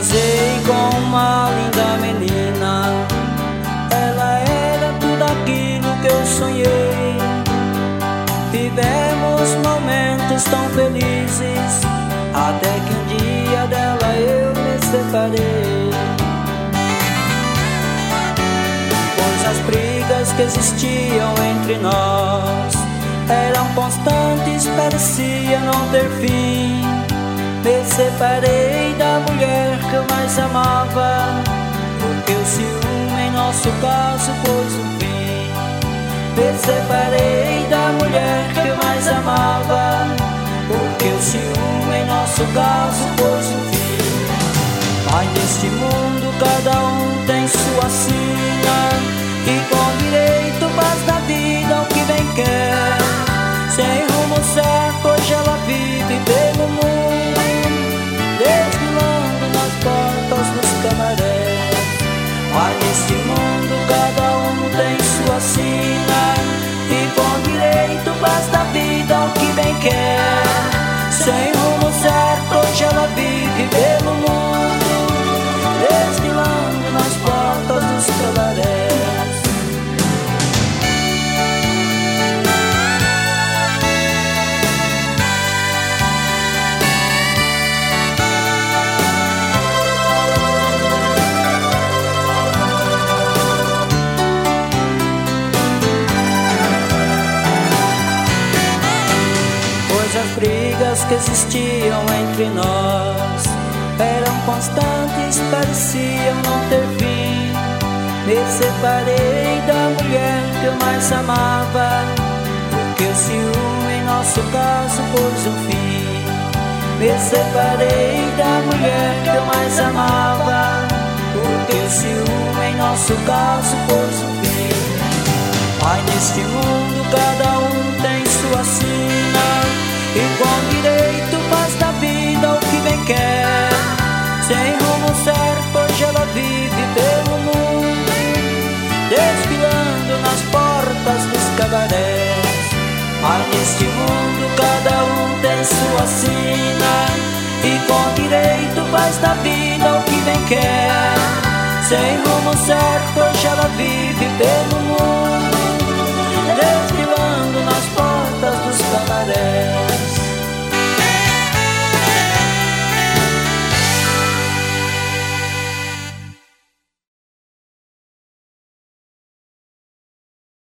casei com uma linda menina. Ela era tudo aquilo que eu sonhei. Vivemos momentos tão felizes, até que um dia dela eu me separei. Pois as brigas que existiam entre nós eram constantes, parecia não ter fim. Me separei da mulher que eu mais amava, porque o ciúme em nosso caso pôs um fim. Me separei da mulher que eu mais amava, porque o ciúme em nosso caso pôs um fim. Mas neste mundo cada um tem sua sina, e com direito faz da vida o que bem quer. Sem rumo certo hoje ela vive pelo mundo, desfilando nas portas dos cabarés. Mas neste mundo cada um tem sua sina, e com direito faz da vida o que bem quer. Sem rumo certo hoje ela vive pelo mundo, desfilando nas portas dos cabarés. As brigas que existiam entre nós eram constantes, pareciam não ter fim. Me separei da mulher que eu mais amava, porque o ciúme em nosso caso pôs um fim. Me separei da mulher que eu mais amava, porque o ciúme em nosso caso pôs um fim. Mas neste mundo cada um tem sua sina, e com direito faz da vida o que bem quer. Sem rumo certo hoje ela vive pelo mundo, desfilando nas portas dos cabarés. Mas neste mundo cada um tem sua sina, e com direito faz da vida